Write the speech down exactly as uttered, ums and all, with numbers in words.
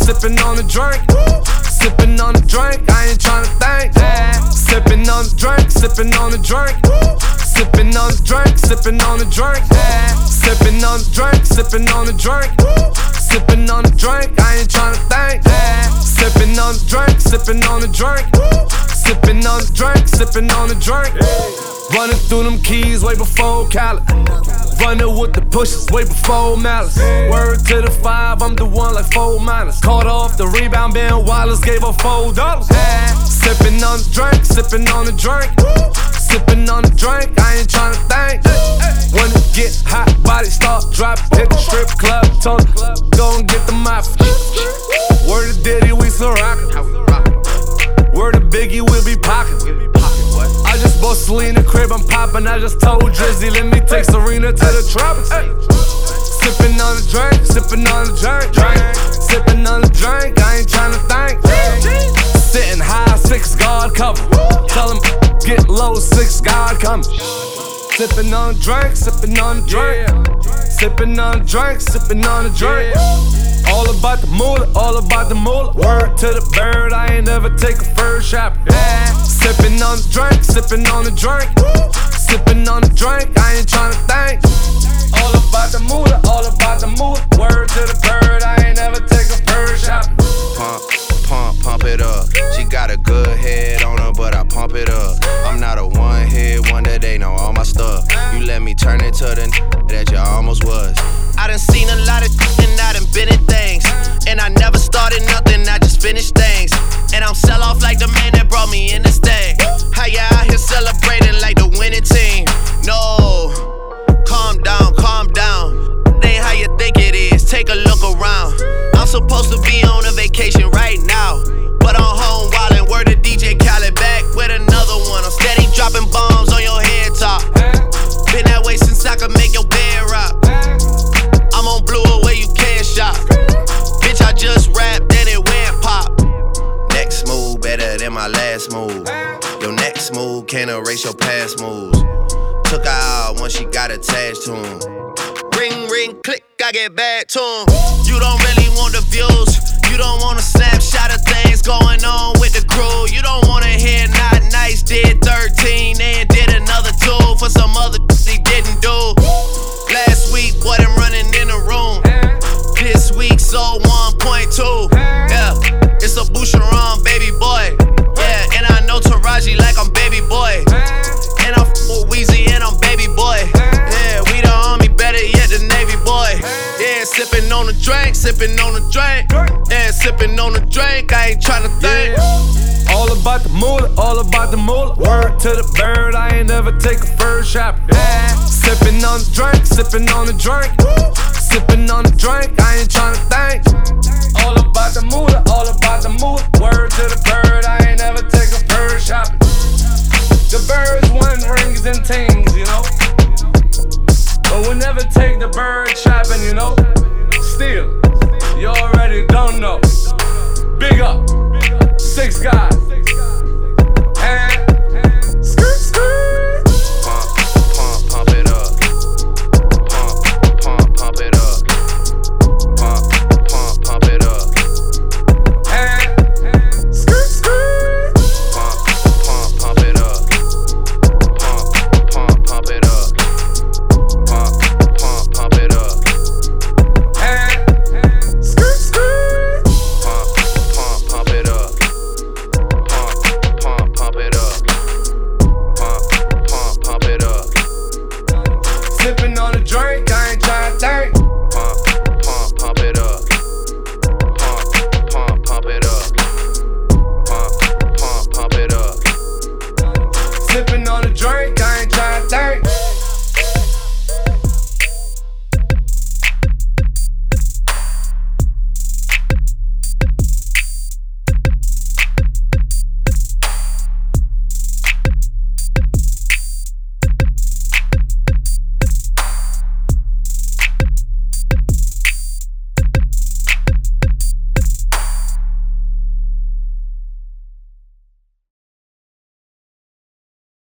sippin' on the drink. Sippin' on the drink, I ain't tryna think. Sippin' on the drink, sippin' on the drink. Sippin' on the drink, sippin' on the drink. Sippin' on the drink, sippin' on the drink. Sippin' on the drink, I ain't tryna think. Sippin' on the drink, sippin' on the drink. Sippin' on the drink, sippin' on the drink. Running through them keys way before Cali. Running with the pushes way before Malice. Word to the five, I'm the one like four minus. Caught off the rebound, Ben Wallace gave her four dollars. Sippin' on the drink, sippin' on the drink. Sippin' on the drink, I ain't tryna think. When it get hot, body start dropping. Hit the strip club, told her, go and get the mop. Word to Diddy, we still rockin'. Word to Biggie, we'll be pockin'. I just bought Selena crib, I'm poppin'. I just told Drizzy, let me take Serena to the tropics. Sippin' on the drink, sippin' on the drink, drink. Sippin' on the drink, I ain't tryna think. Sitting high, six guard cover. Tell him get low, six guard coming. Sippin' on the drink, sippin' on the drink. Sippin' on the drink, sippin' on the drink. All about the moolah, all about the moolah. Word to the bird, I ain't never take a first shot. Sippin' on the drink, sippin' on the drink. Sippin' on the drink, I ain't tryna think. All about the moolah, all about the moolah. Word to the bird, I ain't never take a first shot. Pump, pump, pump it up. She got a good head on her, but I pump it up. I'm not a one-hit wonder, they know all my stuff. You let me turn into the n- that you almost was. I done seen a lot of and I done been in things. And I never started nothing, I just finished things. And I'm sell off like the man that brought me in this thing. How ya out here celebrating like the winning team? No, calm down, calm down. It ain't how you think it is, take a look around. I'm supposed to be on a vacation right now, but I'm home wildin', word to D J Khaled, back with another one. I'm steady dropping bombs on your head top. Been that way since I could make your bed rock. I'm on blue away, you can't shop. Bitch, I just rapped and it went pop. Next move better than my last move. Your next move can't erase your past moves. Took her out once she got attached to him. Ring, ring, click, I get back to him. You don't really want the views. You don't want a snapshot of things going on with the crew. You don't wanna hear not nice, did thirteen and did another two for some other he didn't do. Last week, wasn't running in the room. This week, sold one point two. Yeah, it's a Boucheron, baby boy. Yeah, and I know Taraji like I'm baby boy. And I'm f*** Weezy and I'm baby boy. Yeah, we the army, better yet the Navy boy. Yeah, sippin' on the drink, sippin' on the drink. Yeah, sippin' on the drink, I ain't tryna think. Yeah. All about the moolah, all about the moolah. Word to the bird, I ain't never take a first shot. Sippin' on the drink, sippin' on the drink. Sippin' on the drink, I ain't tryna think. All about the moolah, all about the moolah. Word to the bird, I ain't never take a first shot. The birds win rings and teams, you know. But we'll never take the bird shopping, you know. Still, you already don't know. Big up, six guys.